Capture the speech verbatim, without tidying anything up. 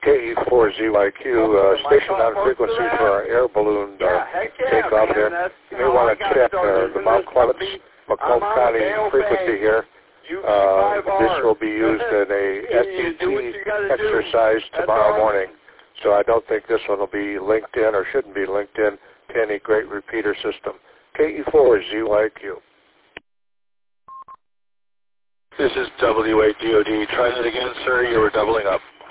K E four Z Y Q, uh, station on frequency for our air balloon uh, takeoff there. You may want to check uh, the Mount Clements, Macomb County frequency here. Uh, this will be used in a S D T exercise tomorrow morning. So I don't think this one will be linked in or shouldn't be linked in to any great repeater system. K E four Z Y Q. This is W eight D O D. Try that again, sir. You were doubling up.